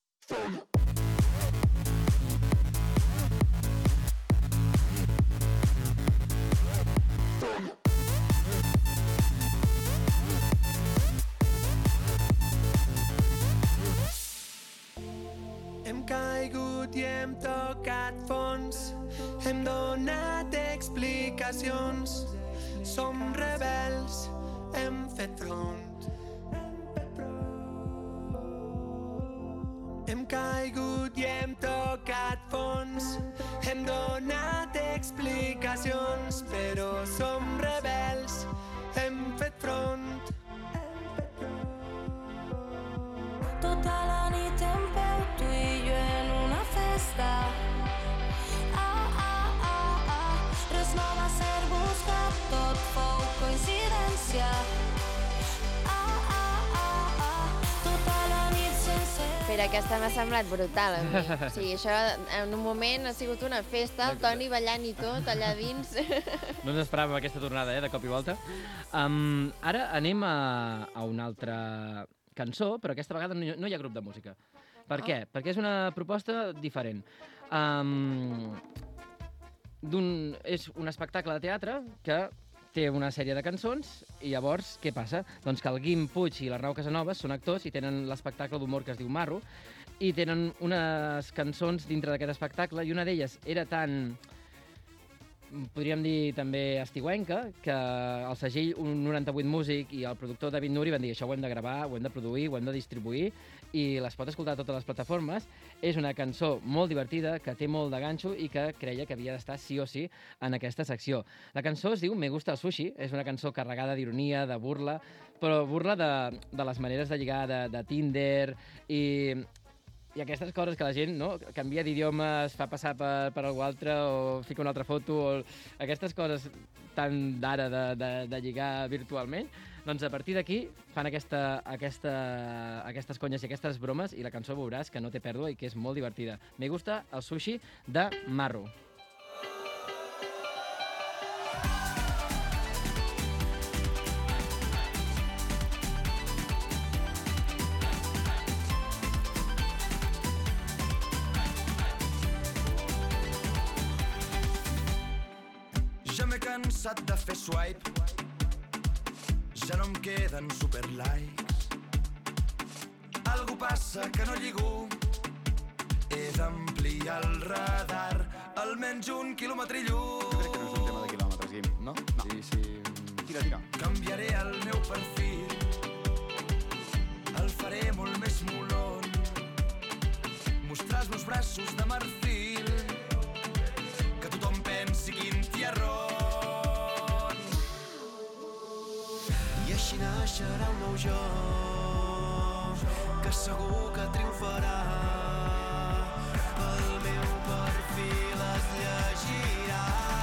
Hem caigut i hem tocat fons, hem donat explicacions. Som rebels, hem fet front. Hem caigut i hem tocat fons, hem donat explicacions, però som rebels, hem fet front. Tota la nit en peu, tu i jo en una festa. Res no va ser buscat, tot fou coincidència. Tota la nit sense... Però aquesta m'ha semblat brutal, a mi. O sigui, això en un moment ha sigut una festa, el Toni ballant i tot, allà dins. No ens esperàvem aquesta tornada, de cop i volta. Ara anem a una altra cançó, però aquesta vegada no hi ha grup de música. Per què? Perquè és una proposta diferent. És un espectacle de teatre que té una sèrie de cançons i llavors què passa? Doncs que el Guim Puig i l'Arnau Casanovas són actors i tenen l'espectacle d'humor que es diu Marro i tenen unes cançons dintre d'aquest espectacle i una d'elles era tan, podríem dir també estiuenca, que el segell 98 Músic i el productor David Nuri van dir això ho hem de gravar, ho hem de produir, ho hem de distribuir i les pot escoltar a totes les plataformes. És una cançó molt divertida, que té molt de ganxo i que creia que havia d'estar sí o sí en aquesta secció. La cançó es diu Me gusta el sushi, és una cançó carregada d'ironia, de burla, però burla de les maneres de lligar de Tinder i aquestes coses que la gent canvia d'idioma, es fa passar per algú altre o fica una altra foto, o aquestes coses tan d'ara de lligar virtualment, doncs a partir d'aquí fan aquestes conyes i aquestes bromes i la cançó veuràs que no té pèrdua i que és molt divertida. Me gusta el sushi de Marro. Ja m'he cansat de fer swipe, ja no em queden superlikes. Algú passa que no lligo, he d'ampliar el radar almenys 1 quilòmetre lluny. Jo crec que no és un tema de quilòmetres, Guim, no? No. Sí. Tira. Canviaré el meu perfil, el faré molt més molon, mostrar els meus braços de marfil, que tothom pensi quin tiarrón. I així naixerà un nou jo, que segur que triomfarà. El meu perfil es llegirà.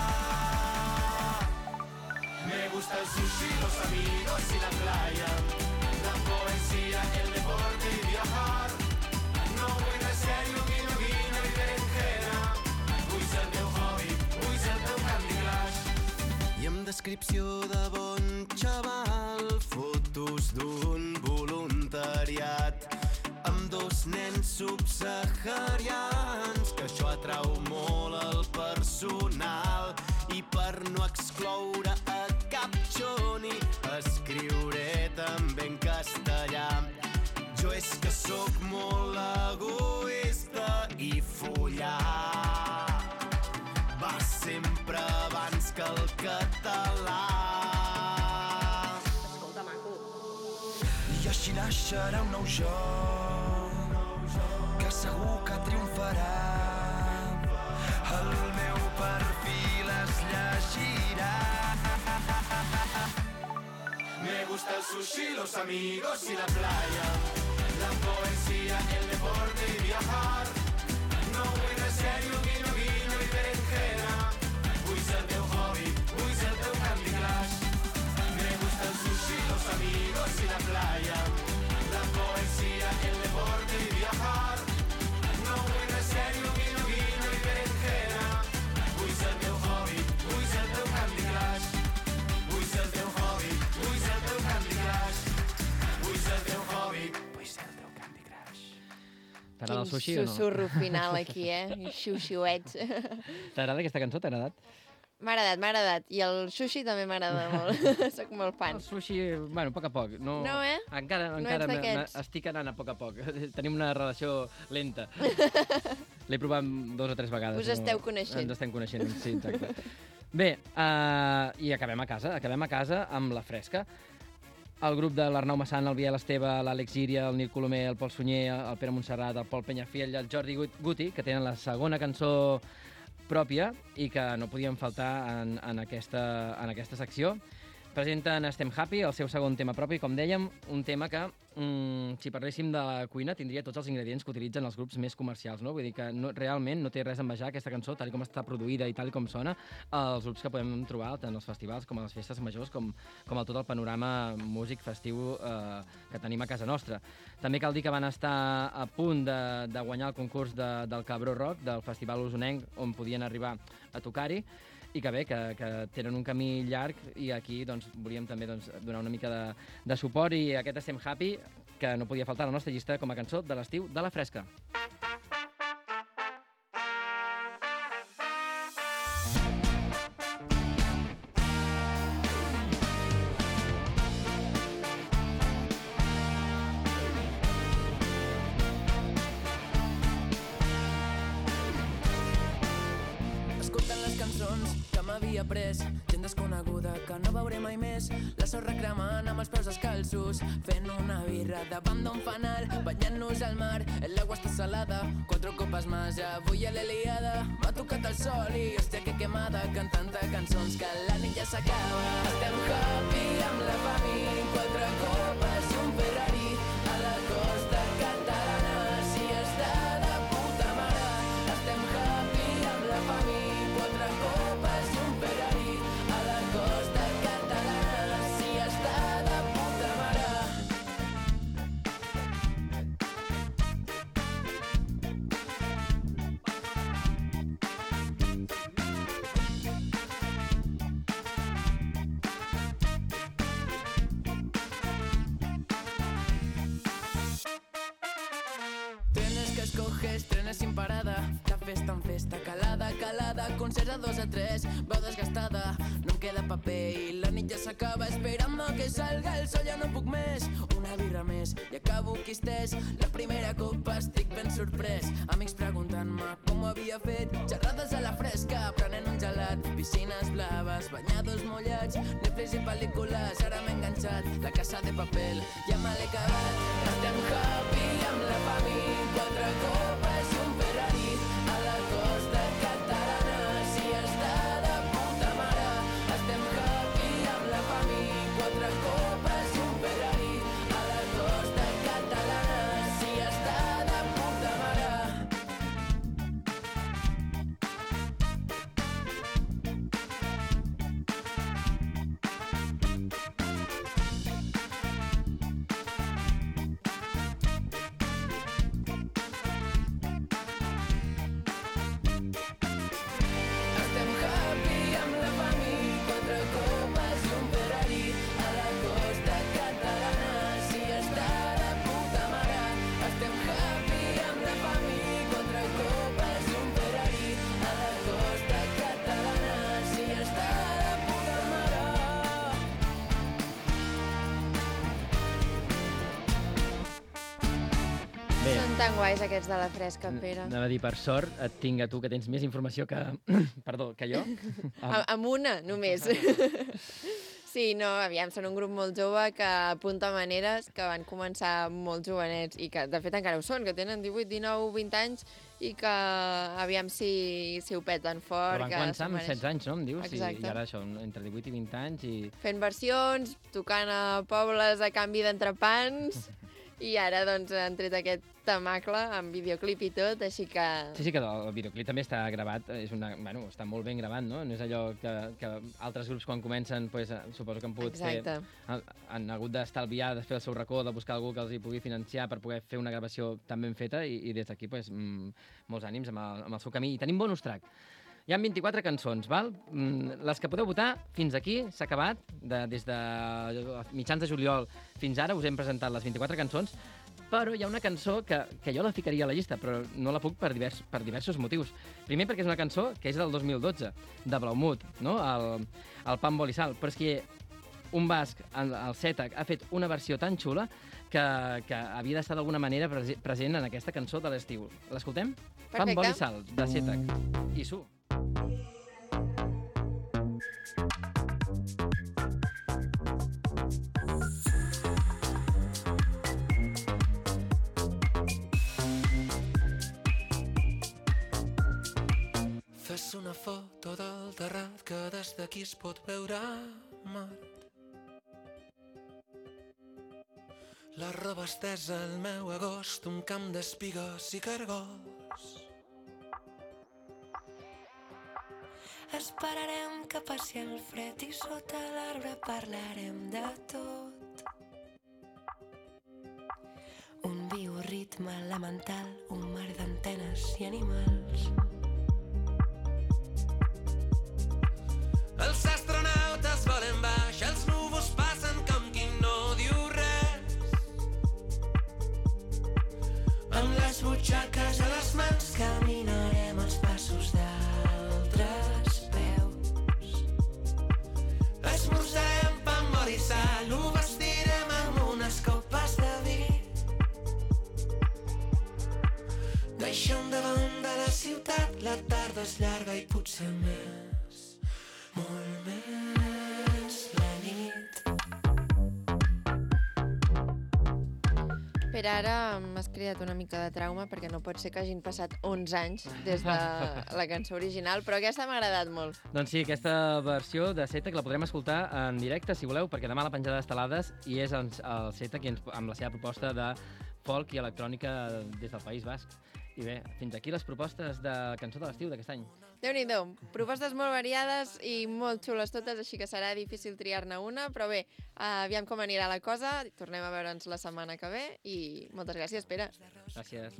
Me gusta el sushi, los amigos y la playa, la poesía, el deporte y viajar. No vull res serio, guinyo, guinyo i berenjena. Vull ser el teu hobby, vull ser el teu Candy Crush. I amb descripció de bon xaval, fotos d'un voluntariat amb 2 nens subsaharians, que això atrau molt el personal. I per no excloure a cap xoni, escriuré també en castellà. Jo és que sóc molt egoista i follar va sempre abans que el català. Escolta, maco. I així naixerà un nou jo, que segur que triomfarà. El meu perfil es llegirà. Me gusta el sushi, los amigos y la playa, la poesía, el deporte y viajar. No vull res serio, guinyo, guinyo i berenjena. Vull ser el teu hobby, vull ser el teu Candy Crush. Me gusta el sushi, los amigos y la playa, la poesía, el deporte y viajar. No vull res serio, guinyo, guinyo i berenjena. Vull ser el teu hobby, vull ser el teu Candy Crush. Vull ser el teu hobby, vull ser el teu Candy Crush. Vull ser el teu hobby, vull ser el teu Candy Crush. T'agrada el sushi o no? Susurro final aquí, Xuxuets. T'agrada aquesta cançó? T'ha agradat? M'ha agradat. I el sushi també m'agrada molt. Soc molt fan. El sushi, bueno, a poc a poc. No, Encara No ets d'aquests. estic anant a poc. Tenim una relació lenta. L'he provat 2 o 3 vegades. Us esteu coneixent. Ens estem coneixent, sí, exacte. Bé, i acabem a casa amb La Fresca. El grup de l'Arnau Massana, el Biel Esteve, l'Àlex Gíria, el Nil Colomer, el Pol Sunyer, el Pere Montserrat, el Pol Peñafiel i el Jordi Guti, que tenen la segona cançó pròpia i que no podien faltar en aquesta secció. Presenten Estem Happy, el seu segon tema propi, com dèiem, un tema que, si parléssim de la cuina, tindria tots els ingredients que utilitzen els grups més comercials, no? Vull dir que realment no té res a envejar aquesta cançó, tal com està produïda i tal com sona, els grups que podem trobar tant als festivals com a les festes majors, com a tot el panorama músic festiu que tenim a casa nostra. També cal dir que van estar a punt de guanyar el concurs del Cabró Rock, del Festival Osonenc, on podien arribar a tocar-hi, i que bé, que tenen un camí llarg i aquí volíem també donar una mica de suport i aquest Estem Happy, que no podia faltar a la nostra llista com a cançó de l'estiu de La Fresca. M'havia pres, gent desconeguda que no veuré mai més, la sorra cremant amb els peus descalços, fent una birra davant d'un fanal, banyant-nos al mar, l'aigua està salada, 4 copes més, avui a l'Eliada m'ha tocat el sol i hòstia que quemada, cantant cançons que la nit ja s'acaba. Estem happy amb la família, 4 copes i un Ferrari a la costa catalana, si està de puta mare. Estem happy amb la família, 4 copes i un Ferrari a la costa catalana, si està de puta mare. Trenes que escoges, trenes sin parada, de festa en festa, calada, calada, concerts a 2 a 3, veu desgastada, no em queda paper i la nit ja s'acaba, esperant que salga el sol, ja no puc més, una birra més i acabo quistès, la primera copa estic ben sorprès, amics preguntant-me com ho havia fet, xerrades a la fresca, prenent un gelat, piscines blaves, banyados mullats, Netflix i pel·lícules, ara m'he enganxat, La Casa de Papel, ja me l'he acabat, estem happy amb la família, 4 copes i un Ferrari a la costa catalana, si està de puta mare. Estem happy amb la família, 4 copes i tan guais aquests de la fresca, Pere. Anava a dir, per sort, et tinc a tu, que tens més informació que... Perdó, que jo. Amb una, només. Sí, no, aviam, són un grup molt jove que apunta maneres, que van començar molt jovenets i que, de fet, encara ho són, que tenen 18, 19, 20 anys i que, aviam, si ho peten fort. Però van començar amb 16 anys, no? Em dius? Exacte. I ara això, entre 18 i 20 anys i... Fent versions, tocant a pobles a canvi d'entrepans i ara, doncs, han tret aquest temacle amb videoclip i tot, així que... Sí, que el videoclip també està gravat, bueno, està molt ben gravat, no? No és allò que altres grups quan comencen, pues, suposo que han pogut fer... Han hagut d'estalviar, de fer el seu racó, de buscar algú que els hi pugui financiar per poder fer una gravació tan ben feta i des d'aquí, pues, molts ànims amb el seu camí. I tenim bonus track. Hi ha 24 cançons, val? Les que podeu votar, fins aquí, s'ha acabat. Des de mitjans de juliol fins ara us hem presentat les 24 cançons, però hi ha una cançó que jo la ficaria a la llista, però no la puc per diversos motius. Primer perquè és una cançó que és del 2012, de Blaumut, no? El Pa amb oli i sal. Però és que un basc, el Cètec, ha fet una versió tan xula que havia d'estar d'alguna manera present en aquesta cançó de l'estiu. L'escoltem? Pa amb oli i sal, de Cètec. I su. Fes una foto del terrat que des d'aquí es pot veure Mart. La roba estesa al meu agost, un camp d'espigues i cargols. Esperarem que passi el fred i sota l'arbre parlarem de tot. Un bioritme elemental, un mar d'antenes i animals. Els astronautes volen baix, els núvols passen com qui no diu res. Amb les butxaques a les mans caminarem els passos d'altres peus. Esmorzarem pa amb oli i sal, ho vestirem amb unes copes de vi. Deixem davant de la ciutat, la tarda és llarga i potser més, molt més la nit. Per ara m'has cridat una mica de trauma perquè no pot ser que hagin passat 11 anys des de la cançó original, però aquesta m'ha agradat molt. Doncs sí, aquesta versió de Cètec la podrem escoltar en directe, si voleu, perquè demà la penjada d'estelades i és el Cètec amb la seva proposta de folk i electrònica des del País Basc. I bé, fins aquí les propostes de cançó de l'estiu d'aquest any. Déu-n'hi-do, propostes molt variades i molt xules totes, així que serà difícil triar-ne una, però bé, aviam com anirà la cosa, tornem a veure'ns la setmana que ve i moltes gràcies, Pere. Gràcies.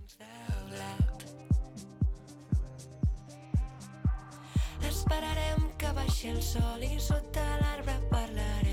Esperarem que baixi el sol i sota l'arbre parlarem